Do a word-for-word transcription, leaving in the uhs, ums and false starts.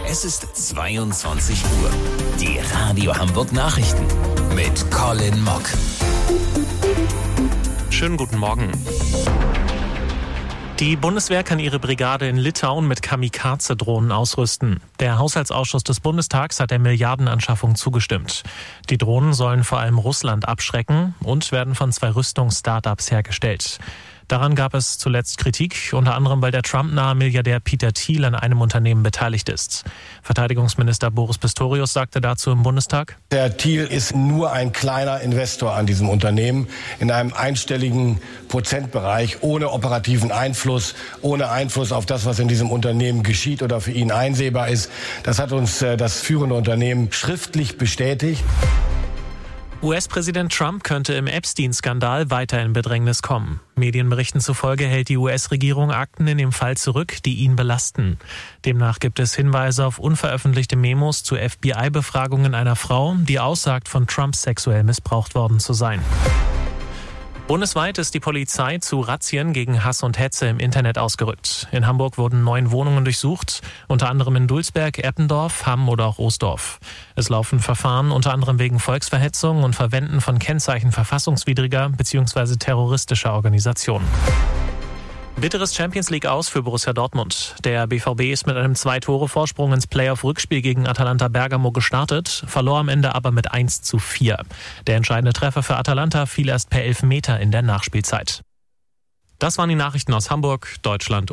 Es ist zweiundzwanzig Uhr. Die Radio Hamburg Nachrichten mit Colin Mock. Schönen guten Morgen. Die Bundeswehr kann ihre Brigade in Litauen mit Kamikaze-Drohnen ausrüsten. Der Haushaltsausschuss des Bundestags hat der Milliardenanschaffung zugestimmt. Die Drohnen sollen vor allem Russland abschrecken und werden von zwei Rüstungs-Startups hergestellt. Daran gab es zuletzt Kritik, unter anderem weil der Trump-nahe Milliardär Peter Thiel an einem Unternehmen beteiligt ist. Verteidigungsminister Boris Pistorius sagte dazu im Bundestag: Der Thiel ist nur ein kleiner Investor an diesem Unternehmen in einem einstelligen Prozentbereich, ohne operativen Einfluss, ohne Einfluss auf das, was in diesem Unternehmen geschieht oder für ihn einsehbar ist. Das hat uns das führende Unternehmen schriftlich bestätigt. U S-Präsident Trump könnte im Epstein-Skandal weiter in Bedrängnis kommen. Medienberichten zufolge hält die U S-Regierung Akten in dem Fall zurück, die ihn belasten. Demnach gibt es Hinweise auf unveröffentlichte Memos zu F B I-Befragungen einer Frau, die aussagt, von Trump sexuell missbraucht worden zu sein. Bundesweit ist die Polizei zu Razzien gegen Hass und Hetze im Internet ausgerückt. In Hamburg wurden neun Wohnungen durchsucht, unter anderem in Dulsberg, Eppendorf, Hamm oder auch Oosdorf. Es laufen Verfahren unter anderem wegen Volksverhetzung und Verwenden von Kennzeichen verfassungswidriger bzw. terroristischer Organisationen. Bitteres Champions-League-Aus für Borussia Dortmund. Der B V B ist mit einem Zwei-Tore-Vorsprung ins Playoff-Rückspiel gegen Atalanta Bergamo gestartet, verlor am Ende aber mit eins zu vier. Der entscheidende Treffer für Atalanta fiel erst per Elfmeter in der Nachspielzeit. Das waren die Nachrichten aus Hamburg, Deutschland